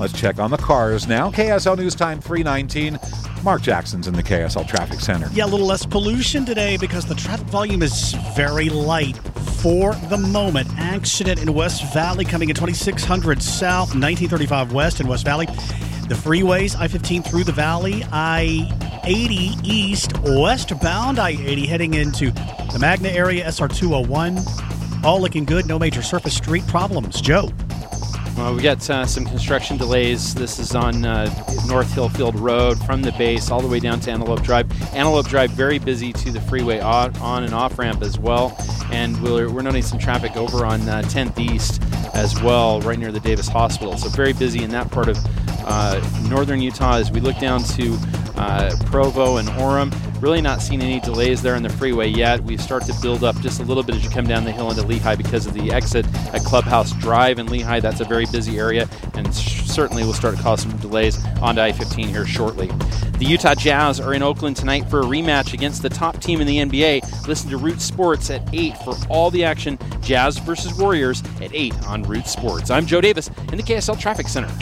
Let's check on the cars now. KSL News Time 3:19. Mark Jackson's in the KSL Traffic Center. Yeah, a little less pollution today because the traffic volume is very light for the moment. Accident in West Valley coming in 2600 south, 1935 west in West Valley. The freeways, I-15 through the valley, I-80 east, westbound, I-80 heading into the Magna area, SR-201. All looking good. No major surface street problems. Joe. Well, we got some construction delays. This is on North Hillfield Road from the base all the way down to Antelope Drive. Antelope Drive very busy to the freeway on and off ramp as well. And we're noting some traffic over on 10th East as well, right near the Davis Hospital. So very busy in that part of northern Utah. As we look down to Provo and Orem, really not seeing any delays there on the freeway yet. We start to build up just a little bit as you come down the hill into Lehigh because of the exit at Clubhouse Drive in Lehigh. That's a very busy area and certainly will start to cause some delays onto I-15 here shortly. The Utah Jazz are in Oakland tonight for a rematch against the top team in the NBA. Listen to Root Sports at 8 for all the action. Jazz versus Warriors at 8 on Root Sports. I'm Joe Davis in the KSL Traffic Center.